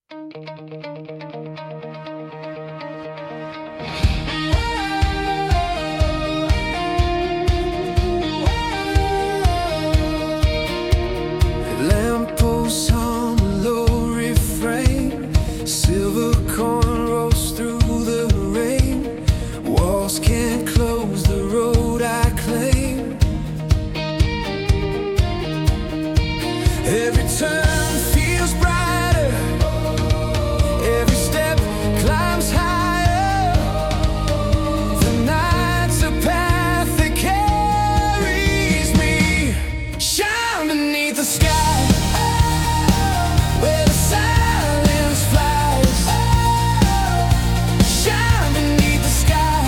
Lampposts hum a low refrain, silver corn rolls through the rain. Walls can't close the road I claim. Every turn feels brighter, every step climbs higher. The night's a path that carries me. Shine beneath the sky, where the silence flies. Shine beneath the sky,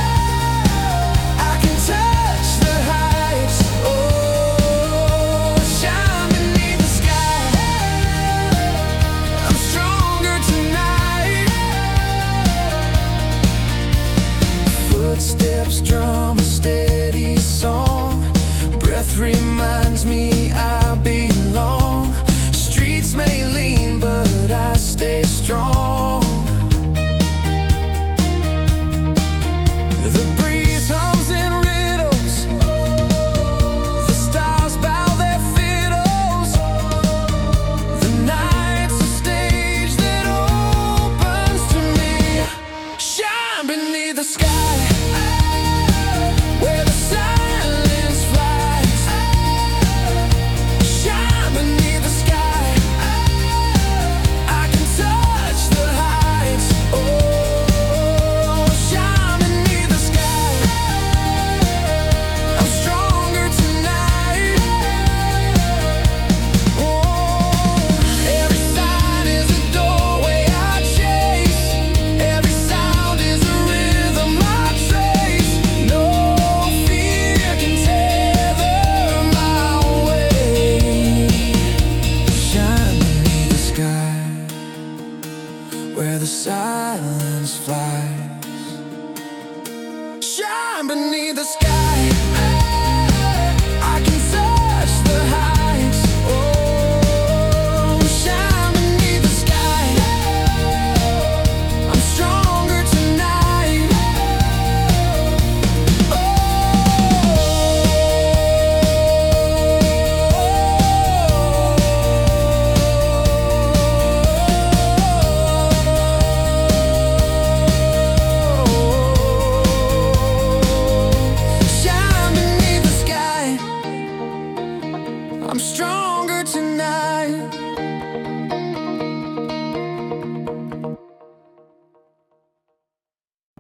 I can touch the heights. Oh, shine beneath the sky, I'm stronger tonight. Footsteps drum a steady song, breath reminds me I belong. Streets may lean, but I stay strong. The breeze hums in riddles, the stars bow their fiddles. The night's a stage that opens to me. Shine beneath the sky, where the silence flies. Shine beneath the sky, I can touch the heights. Oh, shine beneath the sky, I'm stronger tonight. Oh, every sign is a doorway I chase, every sound is a rhythm I trace. No fear can tether my way. Shine beneath the sky, where the silence flies. Shine beneath the sky.